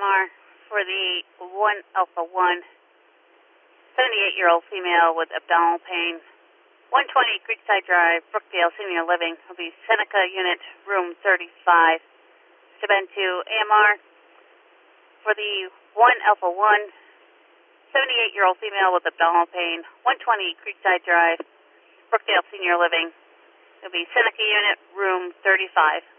AMR for the 1 Alpha 1, 78-year-old female with abdominal pain, 120 Creekside Drive, Brookdale Senior Living, will be Seneca Unit, Room 35. Step 2 AMR for the 1 Alpha 1, 78-year-old female with abdominal pain, 120 Creekside Drive, Brookdale Senior Living, will be Seneca Unit, Room 35.